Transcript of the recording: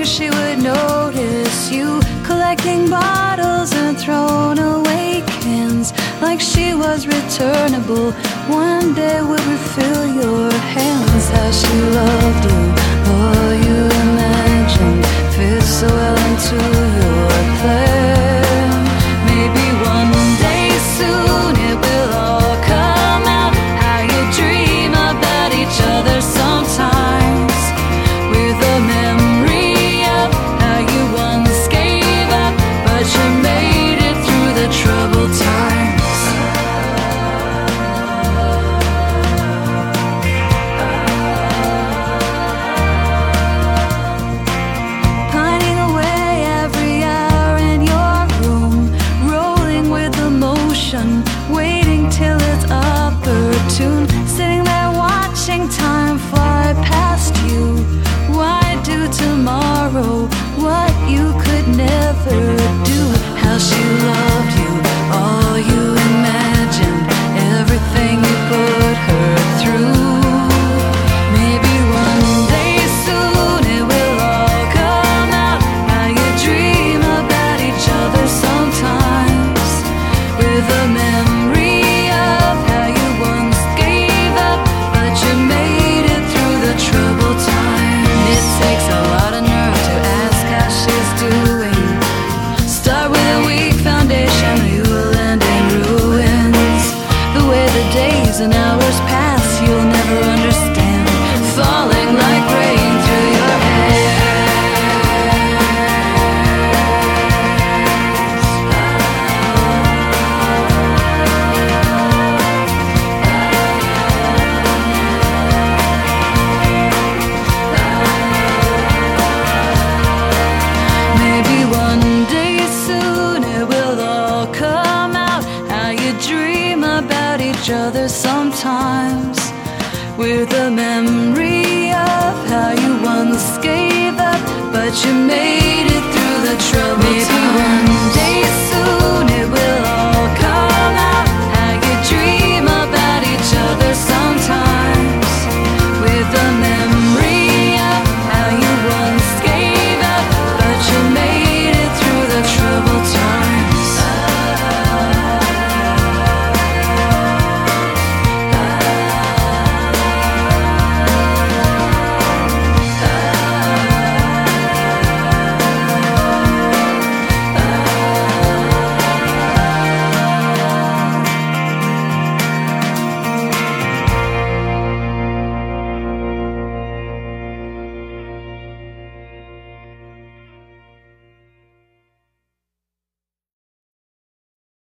she would notice you collecting bottles and thrown away cans like she was returnable. One day we'll refill your hands. How she loved you, all you imagined fits so well into your plan. Maybe one day soon it will all come out. How you dream about each other sometimes, with a memory of how you once gave up, but you made it through the troubled times. Pining away every hour in your room, rolling with emotion, waiting till it's opportune, sitting there watching time fly past you. Why do tomorrow what you could never do? How she loved you, all you imagined, everything you put her through. Maybe one day soon it will all come out. How you dream about each other sometimes, with a memory of how you once gave up, but you made it through the troubled time. It takes a lot of nerve to ask how she's doing. Start with a weak foundation, or you will end in ruins. The way the days and hours pass, you'll never understand, falling like rain through your hands. Maybe one day soon it will all come out. How you dream about each other sometimes, with a memory of how you once gave up, but you made